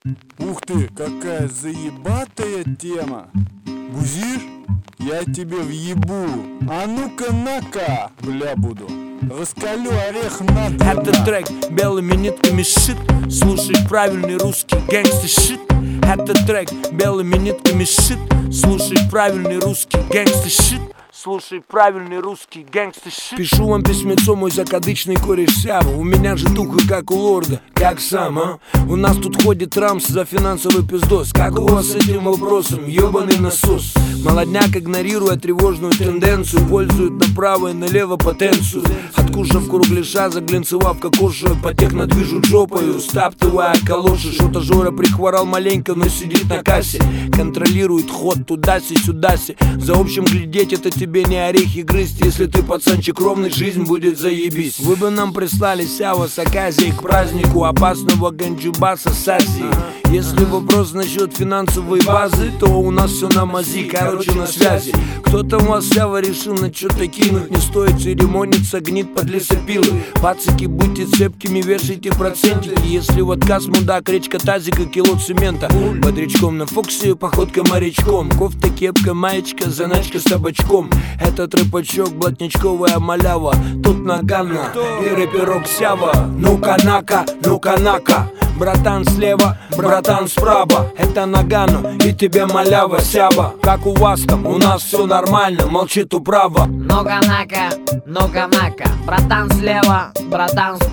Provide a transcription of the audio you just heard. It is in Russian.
Ух ты, какая заебатая тема. Бузишь? Я тебе въебу. А ну-ка на-ка, бля буду. Раскалю орех надо. Это трек белыми нитками шит. Слушай правильный русский гэнгстер шит. Это трек белыми нитками шит. Слушай правильный русский гэнгстер шит. Слушай правильный русский гэнгстер шит. Пишу вам письмецо, мой закадычный кореш Сява. У меня же тухо, как у лорда. Как сам, а? У нас тут ходит Рамс за финансовый пиздос. Как у вас с этим вопросом, ёбаный насос? Молодняк, игнорируя тревожную тенденцию, пользует направо и налево потенцию. Откушав кругляша, заглянцевав кокошую, потех движут жопою, стаптывая калоши. Что-то Жора прихворал маленько, но сидит на кассе. Контролирует ход туда-си-сюда-си. За общим глядеть это тебе не орехи грызть. Если ты пацанчик ровный, жизнь будет заебись. Вы бы нам прислали Сява с оказией к празднику опасного ганджубаса с Азии. Если вопрос насчет финансовой базы, то у нас все на мази, короче на связи. Кто-то у вас Сява решил на что-то кинуть. Не стоит церемониться, гнит под лесопилы. Пацики, будьте цепкими, вешайте процентики. Если в отказ мудак, речка тазика, кило цемента. Бодрячком на Фоксе, походка морячком. Кофта, кепка, маечка, заначка с табачком. Этот рыбачок, блатничковая малява. Тут Нагана и рэперок Сява. Ну-ка нака, ну-ка нака. Братан слева, братан справа. Это Нагану и тебе малява Сява. Как у вас там, у нас все нормально, молчит управа. Ну-ка нака, братан слева, братан справа.